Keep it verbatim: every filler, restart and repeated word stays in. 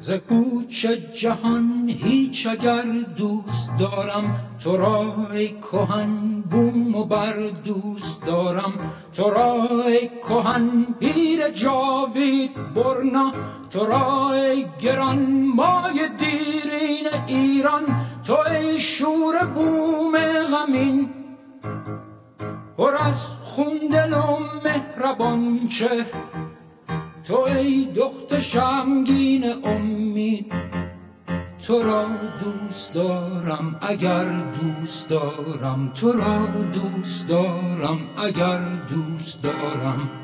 ز کوچ جهان هیچ اگر دوست دارم تو را ای کهن بوم و بر دوست دارم تو را ای کهن پیر جاوید برنا تو را ای گران مای دیرین ایران تو ای شور بوم غمین پر از خون دل و مهربان چهر تو ای دخت شمگین امید تو را دوست دارم اگر دوست دارم تو را دوست دارم اگر دوست دارم